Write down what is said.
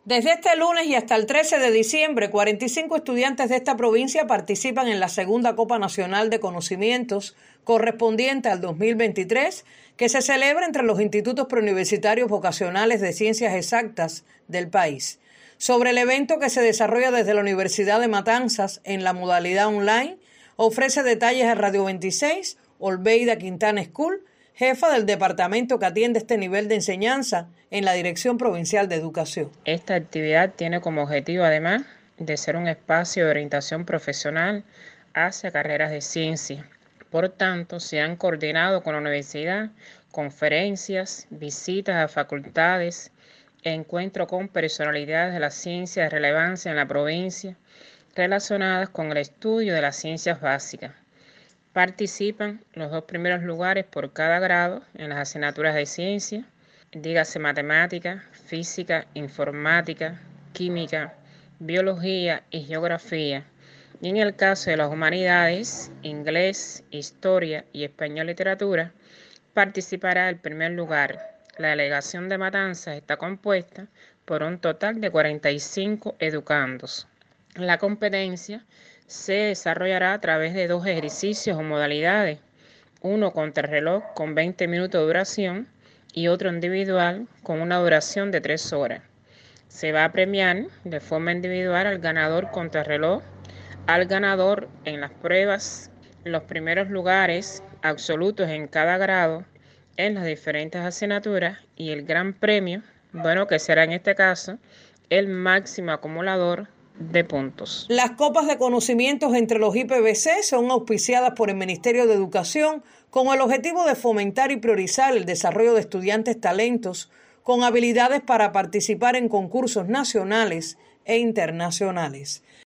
Desde este lunes y hasta el 13 de diciembre, 45 estudiantes de esta provincia participan en la segunda Copa Nacional de Conocimientos correspondiente al 2023, que se celebra entre los institutos preuniversitarios vocacionales de ciencias exactas del país. Sobre el evento, que se desarrolla desde la Universidad de Matanzas en la modalidad online, ofrece detalles a Radio 26, Olveida Quintana School, jefa del departamento que atiende este nivel de enseñanza en la Dirección Provincial de Educación. Esta actividad tiene como objetivo, además, de ser un espacio de orientación profesional hacia carreras de ciencia. Por tanto, se han coordinado con la universidad conferencias, visitas a facultades, encuentros con personalidades de la ciencia de relevancia en la provincia relacionadas con el estudio de las ciencias básicas. Participan los 2 primeros lugares por cada grado en las asignaturas de ciencia, dígase matemática, física, informática, química, biología y geografía. Y en el caso de las humanidades, inglés, historia y español literatura, participará el primer lugar. La delegación de Matanzas está compuesta por un total de 45 educandos. La competencia se desarrollará a través de 2 ejercicios o modalidades, uno contrarreloj con 20 minutos de duración y otro individual con una duración de 3 horas. Se va a premiar de forma individual al ganador contrarreloj, al ganador en las pruebas, los primeros lugares absolutos en cada grado, en las diferentes asignaturas, y el gran premio, que será en este caso el máximo acumulador de puntos. Las copas de conocimientos entre los IPVC son auspiciadas por el Ministerio de Educación con el objetivo de fomentar y priorizar el desarrollo de estudiantes talentos con habilidades para participar en concursos nacionales e internacionales.